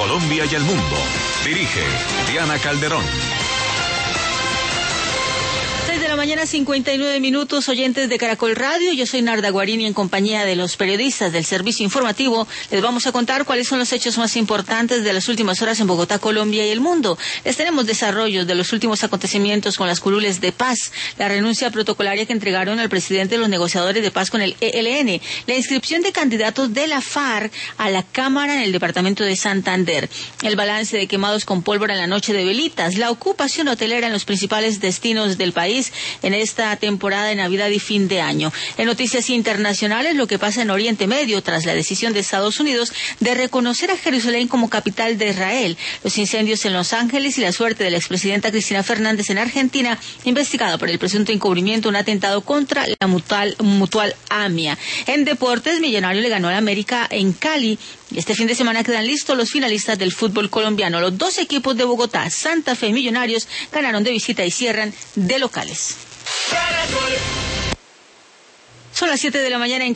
Colombia y el mundo. Dirige Diana Calderón. 6:59 a.m, oyentes de Caracol Radio. Yo soy Narda Guarini, en compañía de los periodistas del servicio informativo. Les vamos a contar cuáles son los hechos más importantes de las últimas horas en Bogotá, Colombia y el mundo. Les tenemos desarrollos de los últimos acontecimientos con las curules de paz, la renuncia protocolaria que entregaron al presidente de los negociadores de paz con el ELN, la inscripción de candidatos de la FARC a la Cámara en el departamento de Santander, el balance de quemados con pólvora en la noche de velitas, la ocupación hotelera en los principales destinos del país en esta temporada de Navidad y fin de año. En noticias internacionales, lo que pasa en Oriente Medio tras la decisión de Estados Unidos de reconocer a Jerusalén como capital de Israel, los incendios en Los Ángeles y la suerte de la expresidenta Cristina Fernández en Argentina, investigada por el presunto encubrimiento de un atentado contra la Mutual AMIA. En deportes, Millonario le ganó al América en Cali. Y este fin de semana quedan listos los finalistas del fútbol colombiano. Los dos equipos de Bogotá, Santa Fe y Millonarios, ganaron de visita y cierran de locales. Son las 7 de la mañana en